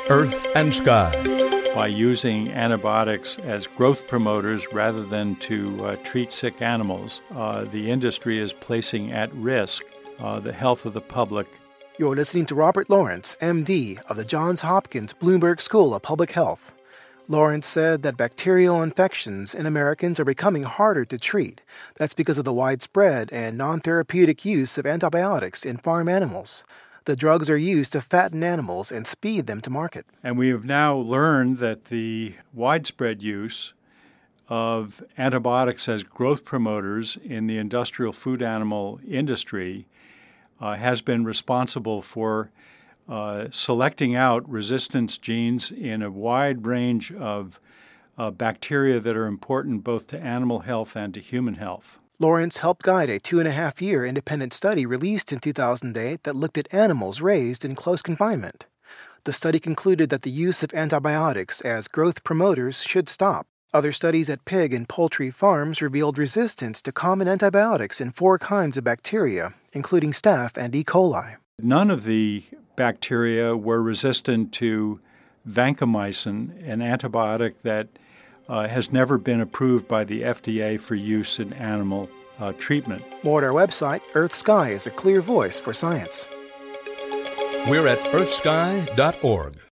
Earth and Sky. By using antibiotics as growth promoters rather than to treat sick animals, the industry is placing at risk the health of the public. You're listening to Robert Lawrence, MD, of the Johns Hopkins Bloomberg School of Public Health. Lawrence said that bacterial infections in Americans are becoming harder to treat. That's because of the widespread and non-therapeutic use of antibiotics in farm animals. The drugs are used to fatten animals and speed them to market. And we have now learned that the widespread use of antibiotics as growth promoters in the industrial food animal industry has been responsible for selecting out resistance genes in a wide range of bacteria that are important both to animal health and to human health. Lawrence helped guide a 2.5-year independent study released in 2008 that looked at animals raised in close confinement. The study concluded that the use of antibiotics as growth promoters should stop. Other studies at pig and poultry farms revealed resistance to common antibiotics in 4 kinds of bacteria, including Staph and E. coli. None of the bacteria were resistant to vancomycin, an antibiotic that has never been approved by the FDA for use in animal treatment. More at our website, EarthSky is a clear voice for science. We're at earthsky.org.